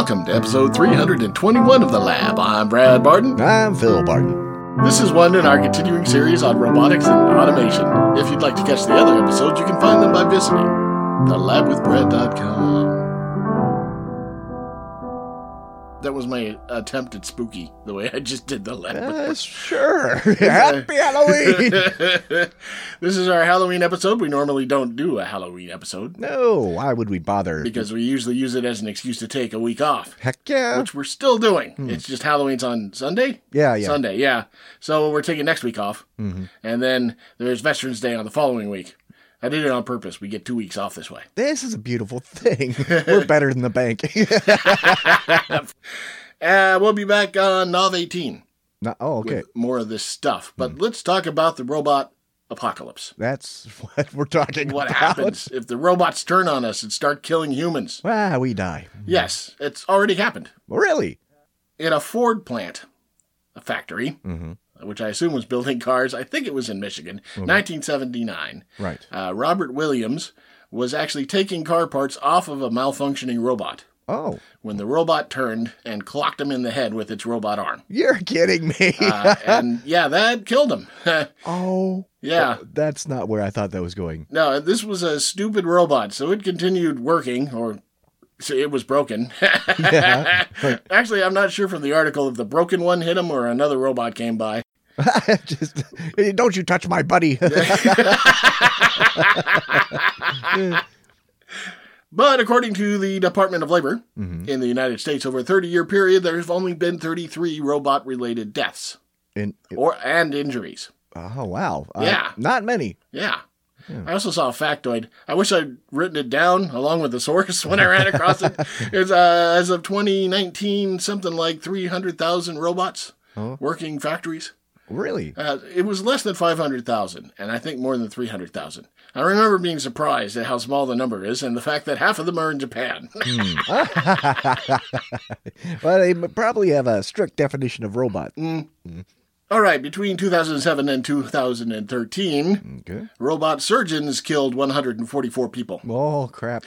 welcome to episode 321 of The Lab. I'm Brad Barton. I'm Phil Barton. This is one in our continuing series on robotics and automation. If you'd like to catch the other episodes, you can find them by visiting thelabwithbrad.com. That was my attempt at spooky, the way I just did the lab. Sure. Happy Halloween. This is our Halloween episode. We normally don't do a Halloween episode. No, why would we bother? Because we usually use it as an excuse to take a week off. Heck yeah. Which we're still doing. It's just Halloween's on Sunday? Yeah. Sunday, yeah. So we're taking next week off. Mm-hmm. And then there's Veterans Day on the following week. I did it on purpose. We get 2 weeks off this way. This is a beautiful thing. We're better than the bank. We'll be back on Nov 18. Okay. With more of this stuff. But let's talk about the robot apocalypse. That's what we're talking about. What happens if the robots turn on us and start killing humans? Well, we die. Yes, it's already happened. Really? In a Ford plant, a factory, which I assume was building cars. I think it was in Michigan, 1979. Right. Robert Williams was actually taking car parts off of a malfunctioning robot. Oh. When the robot turned and clocked him in the head with its robot arm. You're kidding me. And yeah, that killed him. Oh. Yeah. That's not where I thought that was going. No, this was a stupid robot, so it continued working, or so it was broken. Yeah. Actually, I'm not sure from the article if the broken one hit him or another robot came by. Just, don't you touch my buddy. But according to the Department of Labor in the United States, over a 30-year period, there have only been 33 robot-related deaths and injuries. Oh, wow. Yeah. Not many. Yeah. I also saw a factoid. I wish I'd written it down along with the source when I ran across it. It's as of 2019, something like 300,000 robots working factories. Really? It was less than 500,000, and I think more than 300,000. I remember being surprised at how small the number is and the fact that half of them are in Japan. Well, they probably have a strict definition of robot. All right, between 2007 and 2013, robot surgeons killed 144 people. Oh, crap.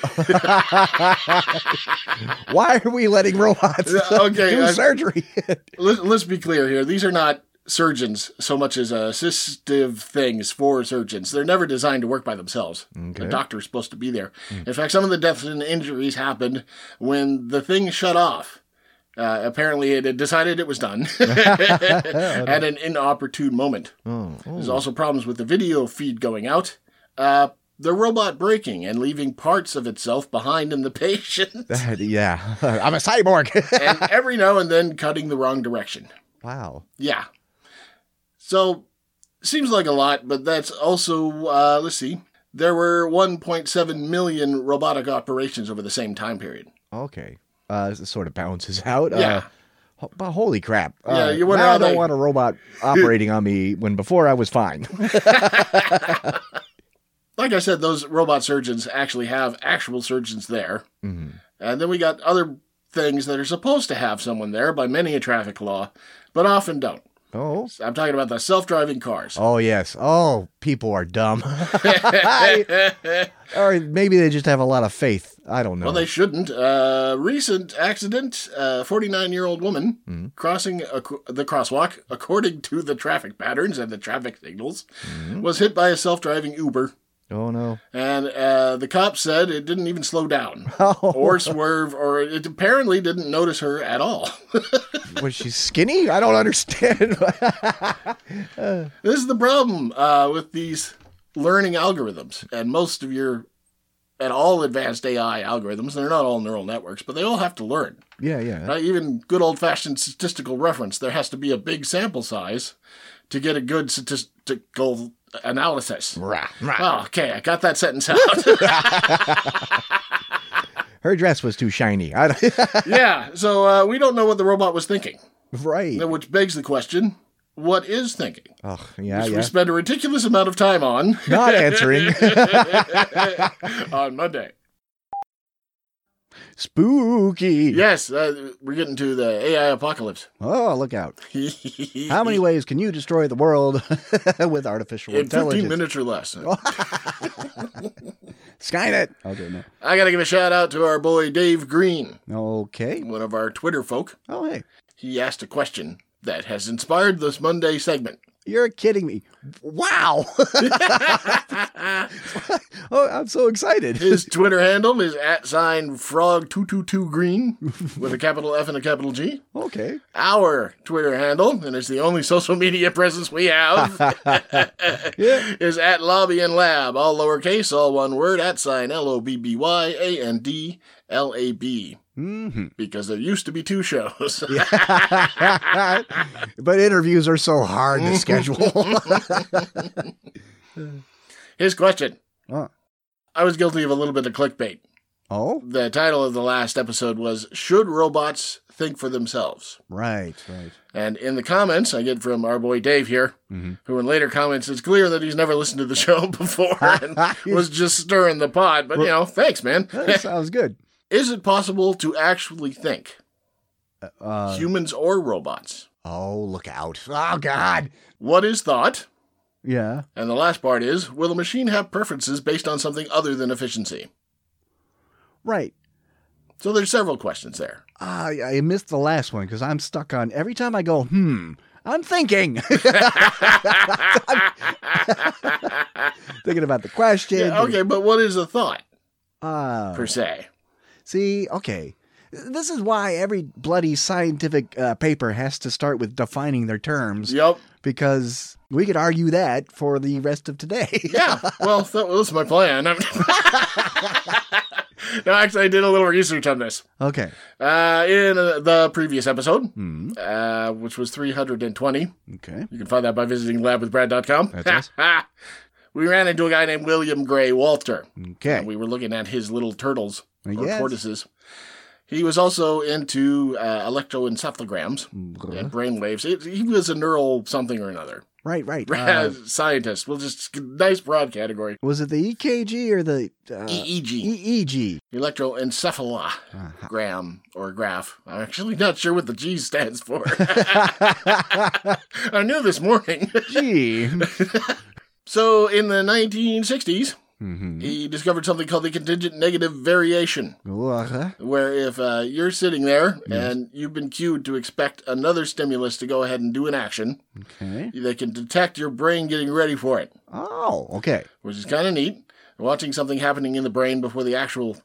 Why are we letting robots do surgery? Let's be clear here. These are not surgeons so much as assistive things for surgeons. They're never designed to work by themselves. The doctor's supposed to be there. In fact, some of the deaths and injuries happened when the thing shut off. Apparently, it had decided it was done at an inopportune moment. There's also problems with the video feed going out. The robot breaking and leaving parts of itself behind in the patient. Yeah, I'm a cyborg. And every now and then cutting the wrong direction. Wow. Yeah. So, seems like a lot, but that's also, let's see, there were 1.7 million robotic operations over the same time period. Okay. This sort of balances out. Yeah. But holy crap. Yeah, you wonder now how I don't want a robot operating on me when before I was fine. Like I said, those robot surgeons actually have actual surgeons there. And then we got other things that are supposed to have someone there by many a traffic law, but often don't. Oh. I'm talking about the self-driving cars. Oh, yes. Oh, people are dumb. Or maybe they just have a lot of faith. I don't know. Well, they shouldn't. Recent accident, 49-year-old woman crossing the crosswalk, according to the traffic patterns and the traffic signals, was hit by a self-driving Uber. Oh, no. And the cop said it didn't even slow down or swerve, or it apparently didn't notice her at all. Was she skinny? I don't understand. This is the problem with these learning algorithms. And most of all advanced AI algorithms, they're not all neural networks, but they all have to learn. Yeah. Even good old-fashioned statistical reference, there has to be a big sample size to get a good statistical analysis. Oh, okay, I got that sentence out. Her dress was too shiny. Yeah, so we don't know what the robot was thinking. Right. Which begs the question, what is thinking? Oh, yeah. We spend a ridiculous amount of time on. Not answering. On Monday. Spooky. Yes, we're getting to the AI apocalypse. Oh, look out. How many ways can you destroy the world with artificial intelligence? 15 minutes or less. Skynet. Okay, no. I got to give a shout out to our boy Dave Green. Okay. One of our Twitter folk. Oh, hey. He asked a question that has inspired this Monday segment. You're kidding me. Wow. Oh, I'm so excited. His Twitter handle is @frog222green with a capital F and a capital G. Okay. Our Twitter handle, and it's the only social media presence we have, is @LobbyandLab, all lowercase, all one word, @LOBBYANDLAB. Mm-hmm. Because there used to be 2 shows. But interviews are so hard to schedule. His question. Oh. I was guilty of a little bit of clickbait. Oh? The title of the last episode was, Should Robots Think for Themselves? Right. And in the comments, I get from our boy Dave here, who in later comments, it's clear that he's never listened to the show before and was just stirring the pot. But, thanks, man. That sounds good. Is it possible to actually think? Humans or robots? Oh, look out. Oh, God. What is thought? Yeah. And the last part is, will a machine have preferences based on something other than efficiency? Right. So there's several questions there. I missed the last one because I'm stuck on every time I go, I'm thinking. Thinking about the question. Yeah, okay, but what is a thought, per se? See, okay. This is why every bloody scientific paper has to start with defining their terms. Yep. Because we could argue that for the rest of today. Yeah. Well, that was my plan. No, actually, I did a little research on this. Okay. In the previous episode, which was 320. Okay. You can find that by visiting labwithbrad.com. That's us. We ran into a guy named William Gray Walter. Okay. And we were looking at his little turtles, or Yes. tortoises. He was also into electroencephalograms and brainwaves. He was a neural something or another. Right. Scientist. Well, just nice broad category. Was it the EKG or the... EEG. EEG. Electroencephalogram or graph. I'm actually not sure what the G stands for. I knew this morning. Gee. So in the 1960s, he discovered something called the contingent negative variation, where if you're sitting there and you've been cued to expect another stimulus to go ahead and do an action, they can detect your brain getting ready for it. Oh, okay. Which is kind of neat. Watching something happening in the brain before the actual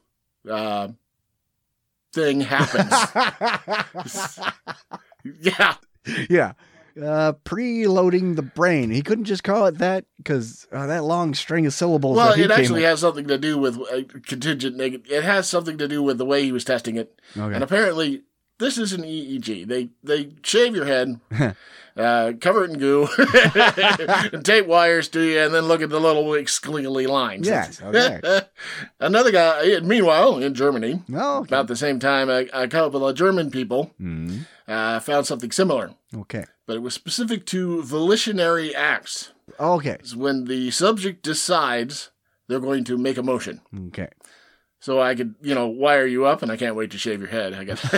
thing happens. Yeah. Yeah. Preloading the brain. He couldn't just call it that because that long string of syllables. Well, it actually has something to do with contingent negative. It has something to do with the way he was testing it. Okay. And apparently, this is an EEG. They shave your head, cover it in goo, and tape wires to you, and then look at the little squiggly lines. Yes. Okay. Another guy, meanwhile, in Germany, about the same time, a couple of German people found something similar. Okay. But it was specific to volitionary acts. Okay. It's when the subject decides they're going to make a motion. Okay. So I could, wire you up, and I can't wait to shave your head. I guess.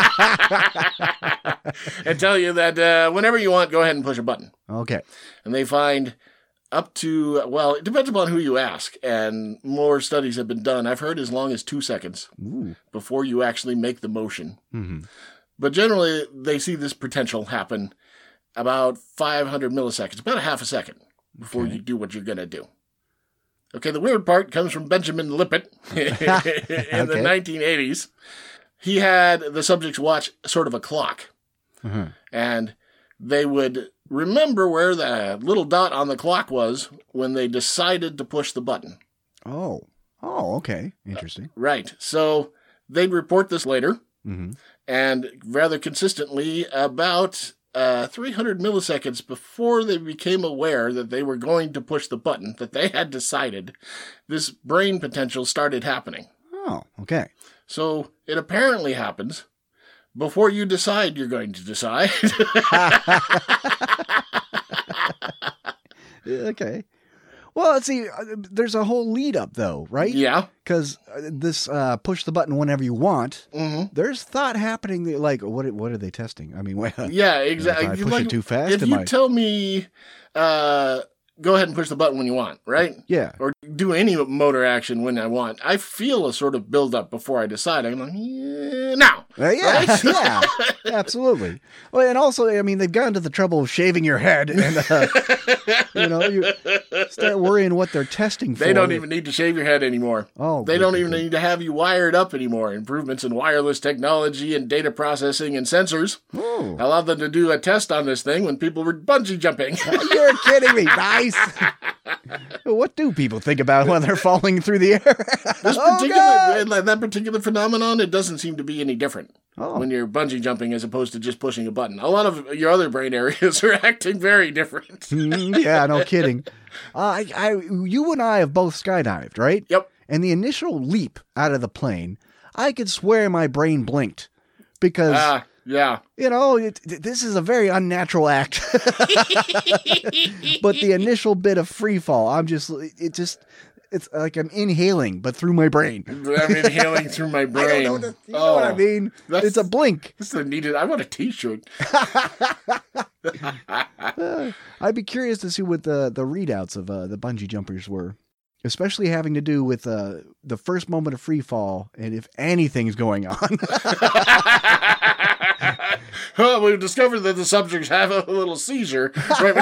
And tell you that whenever you want, go ahead and push a button. Okay. And they find up to, well, it depends upon who you ask, and more studies have been done. I've heard as long as 2 seconds before you actually make the motion. Mm-hmm. But generally, they see this potential happen about 500 milliseconds, about a half a second before you do what you're going to do. Okay, the weird part comes from Benjamin Lippitt in the 1980s. He had the subjects watch sort of a clock, and they would remember where the little dot on the clock was when they decided to push the button. Oh, okay. Interesting. Right. So they'd report this later, and rather consistently about 300 milliseconds before they became aware that they were going to push the button that they had decided, this brain potential started happening. Oh, okay. So it apparently happens before you decide you're going to decide. Okay. Well, let's see. There's a whole lead up, though, right? Yeah. Because this push the button whenever you want. Mm-hmm. There's thought happening. Like, what are they testing? I mean, yeah, exactly. If I push it too fast, if you tell me, go ahead and push the button when you want, right? Yeah. Or do any motor action when I want. I feel a sort of build up before I decide. I'm like, now. Yeah, Right? yeah, absolutely. Well, and also, I mean, they've gone to the trouble of shaving your head, and you start worrying what they're testing for. They don't even need to shave your head anymore. Oh, they don't even need to have you wired up anymore. Improvements in wireless technology and data processing and sensors allowed them to do a test on this thing when people were bungee jumping. You're kidding me. Nice. What do people think about when they're falling through the air? That particular phenomenon, it doesn't seem to be any different when you're bungee jumping as opposed to just pushing a button. A lot of your other brain areas are acting very different. Yeah, no kidding. You and I have both skydived, right? Yep. And the initial leap out of the plane, I could swear my brain blinked because... yeah. This is a very unnatural act. But the initial bit of free fall, it's like I'm inhaling, but through my brain. I'm inhaling through my brain. I don't know you know what I mean? It's a blink. This is needed. I want a t-shirt. I'd be curious to see what the readouts of the bungee jumpers were, especially having to do with the first moment of free fall and if anything's going on. Well, we've discovered that the subjects have a little seizure. Right?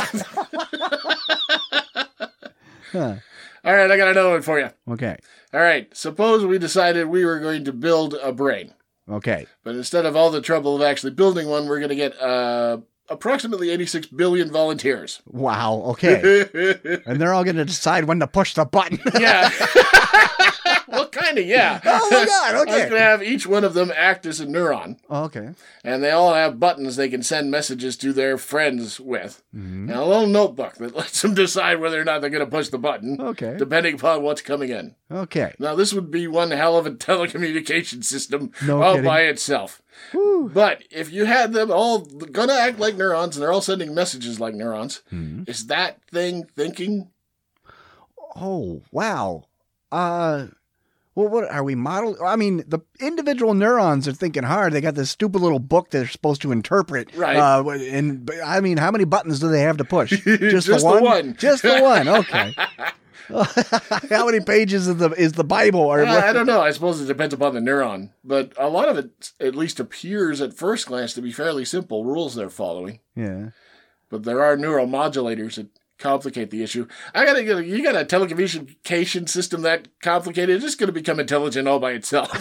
Huh. All right, I got another one for you. Okay. All right, suppose we decided we were going to build a brain. Okay. But instead of all the trouble of actually building one, we're going to get approximately 86 billion volunteers. Wow, okay. And they're all going to decide when to push the button. Yeah. Well, kind of, yeah. Oh, my God, okay. I was going to have each one of them act as a neuron. Oh, okay. And they all have buttons they can send messages to their friends with. Mm-hmm. And a little notebook that lets them decide whether or not they're going to push the button. Okay. Depending upon what's coming in. Okay. Now, this would be one hell of a telecommunication system all by itself. Woo. But if you had them all going to act like neurons and they're all sending messages like neurons, is that thing thinking? Oh, wow. Well, what are we modeling? I mean, the individual neurons are thinking hard. They got this stupid little book they're supposed to interpret. Right. And I mean, how many buttons do they have to push? Just the one? Just the one. Okay. How many pages is the Bible? Or I don't know. I suppose it depends upon the neuron. But a lot of it at least appears at first glance to be fairly simple rules they're following. Yeah. But there are neuromodulators that complicate the issue. You got a telecommunication system that complicated, it's just going to become intelligent all by itself.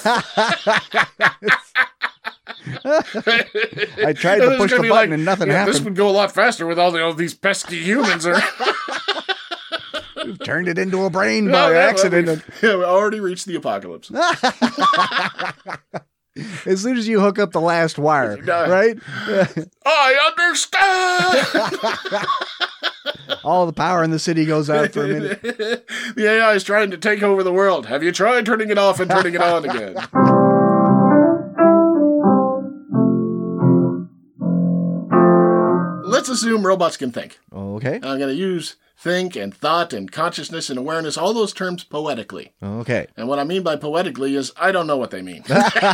I tried to push the button and nothing happened. This would go a lot faster with all these pesky humans. You've turned it into a brain by accident. We already reached the apocalypse. As soon as you hook up the last wire, right? I understand! All the power in the city goes out for a minute. The AI is trying to take over the world. Have you tried turning it off and turning it on again? Let's assume robots can think. Okay. I'm going to use think and thought and consciousness and awareness, all those terms poetically. Okay. And what I mean by poetically is I don't know what they mean.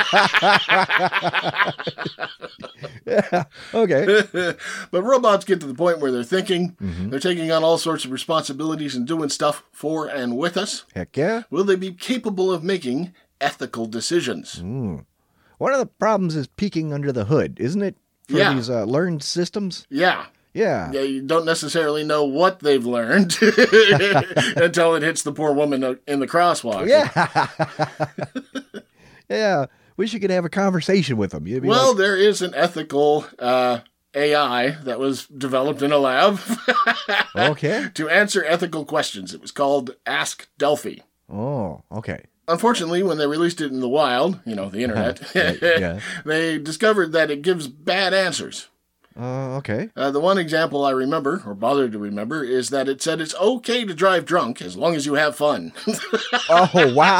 Yeah. Okay. But robots get to the point where they're thinking, they're taking on all sorts of responsibilities and doing stuff for and with us. Heck yeah. Will they be capable of making ethical decisions? One of the problems is peeking under the hood, isn't it? For these learned systems? Yeah. Yeah. You don't necessarily know what they've learned until it hits the poor woman in the crosswalk. Yeah. Yeah. Wish you could have a conversation with them. Well, there is an ethical AI that was developed in a lab okay. to answer ethical questions. It was called Ask Delphi. Oh, okay. Unfortunately, when they released it in the wild, the internet, they discovered that it gives bad answers. Okay. The one example I remember, or bothered to remember, is that it said it's okay to drive drunk as long as you have fun. Oh, wow.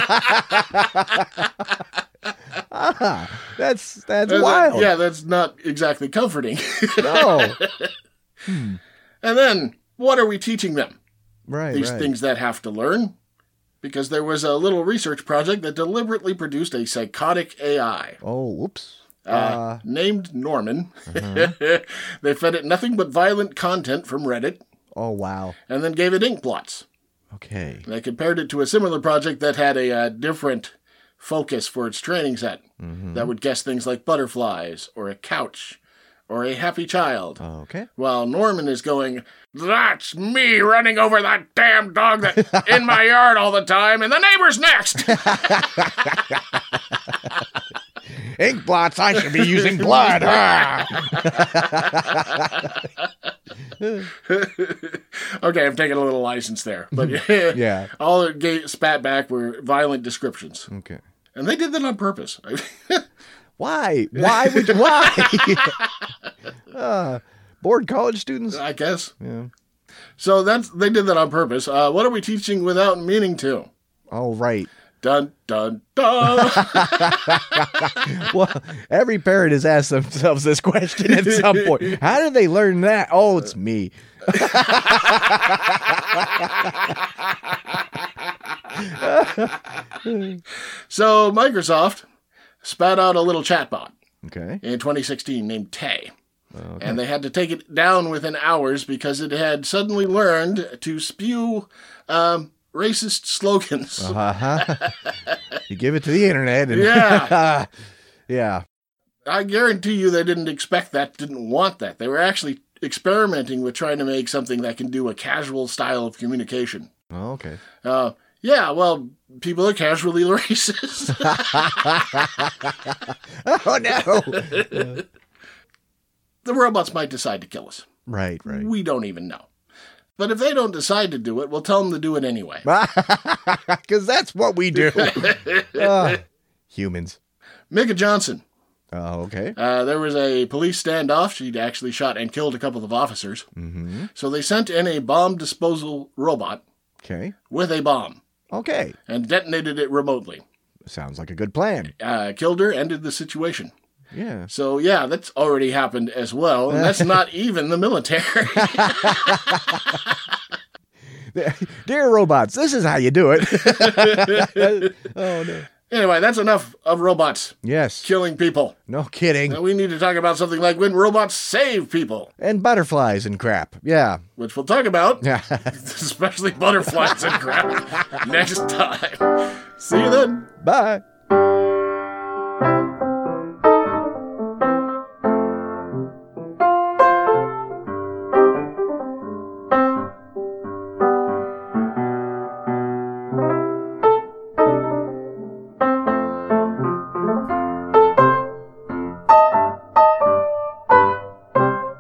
That's wild. Yeah, that's not exactly comforting. No. And then, what are we teaching them? these things that have to learn, because there was a little research project that deliberately produced a psychotic AI. Oh, whoops. Named Norman. They fed it nothing but violent content from Reddit. Oh, wow. And then gave it ink blots. Okay. They compared it to a similar project that had a different focus for its training set that would guess things like butterflies or a couch or a happy child. Okay. While Norman is going, that's me running over that damn dog that's in my yard all the time, and the neighbor's next. Ink blots, I should be using blood. Okay, I'm taking a little license there. But Yeah. all it spat back were violent descriptions. Okay. And they did that on purpose. Why? Why would you? Why? Bored college students? I guess. Yeah. So they did that on purpose. What are we teaching without meaning to? Oh, right. Dun, dun, dun. Well, every parent has asked themselves this question at some point. How did they learn that? Oh, it's me. So Microsoft spat out a little chatbot Okay. in 2016 named Tay. Okay. And they had to take it down within hours because it had suddenly learned to spew racist slogans. You give it to the internet. And Yeah. Yeah. I guarantee you they didn't expect that, didn't want that. They were actually experimenting with trying to make something that can do a casual style of communication. Oh, okay. Yeah, well, people are casually racist. Oh, no. The robots might decide to kill us. Right. We don't even know. But if they don't decide to do it, we'll tell them to do it anyway. Because that's what we do. Humans. Micah Johnson. Oh, okay. There was a police standoff. She'd actually shot and killed a couple of officers. Mm-hmm. So they sent in a bomb disposal robot Okay. with a bomb Okay. and detonated it remotely. Sounds like a good plan. Killed her, ended the situation. Yeah. So, yeah, that's already happened as well. And that's not even the military. Dear robots, this is how you do it. Oh, no. Anyway, that's enough of robots Yes. killing people. No kidding. Now we need to talk about something like when robots save people, And butterflies and crap. Yeah. which we'll talk about, Yeah. especially butterflies and crap, next time. See you then. Bye.